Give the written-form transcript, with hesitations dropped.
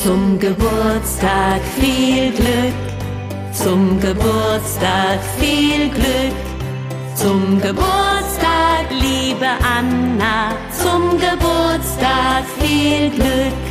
Zum Geburtstag viel Glück, zum Geburtstag viel Glück, zum Geburtstag liebe Anna, zum Geburtstag viel Glück.